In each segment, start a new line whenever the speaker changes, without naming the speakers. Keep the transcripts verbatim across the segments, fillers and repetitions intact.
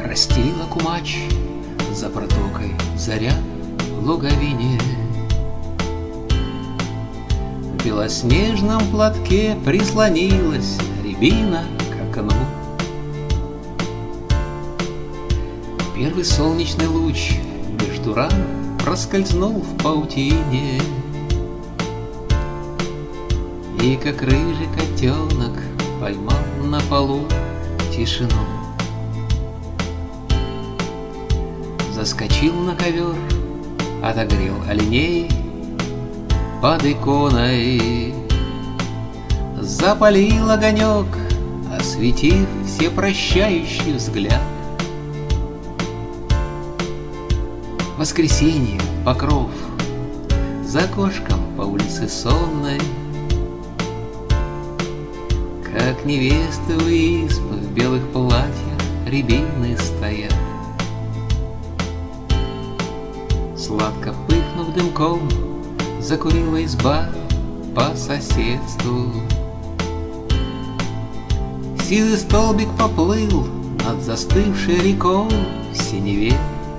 Расстелила кумач за протокой заря в луговине. В белоснежном платке прислонилась рябина к окну. Первый солнечный луч между рам проскользнул в паутине, и как рыжий котенок поймал на полу тишину. Заскочил на ковер, отогрел оленей под иконой, запалил огонек, осветив всепрощающий взгляд. Воскресенье, покров, за окошком по улице сонной, как невесты у избы в белых платьях рябины стоят. Сладко пыхнув дымком, закурила изба по соседству. Сизый столбик поплыл над застывшей рекой в синеве.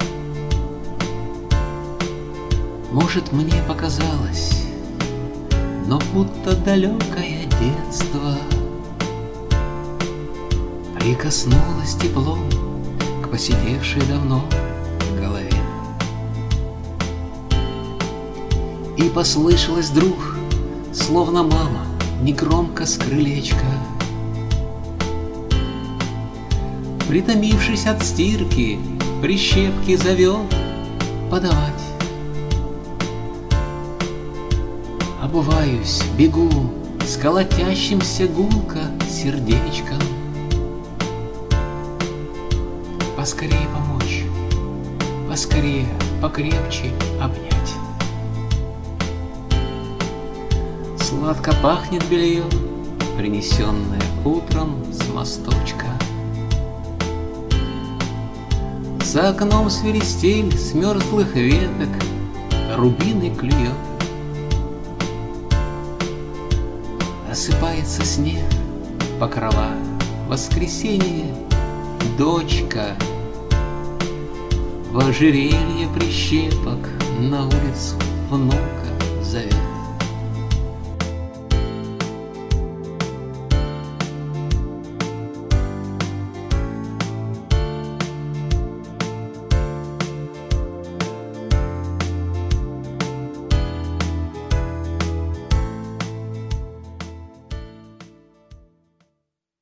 Может, мне показалось, но будто далекое детство прикоснулось теплом к поседевшей давно голове. И послышалось вдруг, словно мама, негромко с крылечка, притомившись от стирки, прищепки зовет подавать. Обуваюсь, бегу с колотящимся гулко сердечком. Поскорее помочь, поскорее, покрепче обнять. Сладко пахнет белье, принесенное утром с мосточка. За окном свиристель с мертвых веток рубины клюет. Осыпается снег, покрова, воскресенье, дочка. В ожерелье прищепок на улицу внука зовет.